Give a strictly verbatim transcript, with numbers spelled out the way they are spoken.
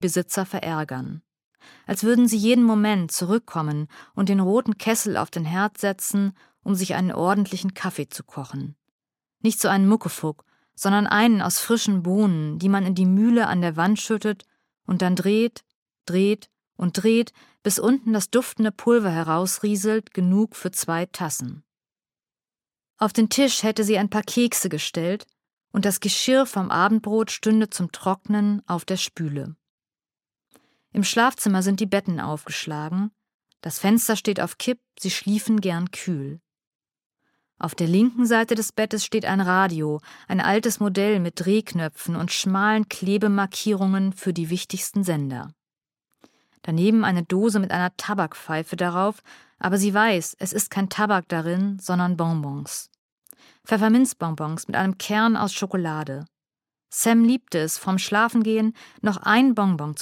Besitzer verärgern. Als würden sie jeden Moment zurückkommen und den roten Kessel auf den Herd setzen, um sich einen ordentlichen Kaffee zu kochen. Nicht so einen Muckefuck, sondern einen aus frischen Bohnen, die man in die Mühle an der Wand schüttet und dann dreht, dreht und dreht, bis unten das duftende Pulver herausrieselt, genug für zwei Tassen. Auf den Tisch hätte sie ein paar Kekse gestellt und das Geschirr vom Abendbrot stünde zum Trocknen auf der Spüle. Im Schlafzimmer sind die Betten aufgeschlagen, das Fenster steht auf Kipp, sie schliefen gern kühl. Auf der linken Seite des Bettes steht ein Radio, ein altes Modell mit Drehknöpfen und schmalen Klebemarkierungen für die wichtigsten Sender. Daneben eine Dose mit einer Tabakpfeife darauf, aber sie weiß, es ist kein Tabak darin, sondern Bonbons. Pfefferminzbonbons mit einem Kern aus Schokolade. Sam liebte es, vorm Schlafengehen noch ein Bonbon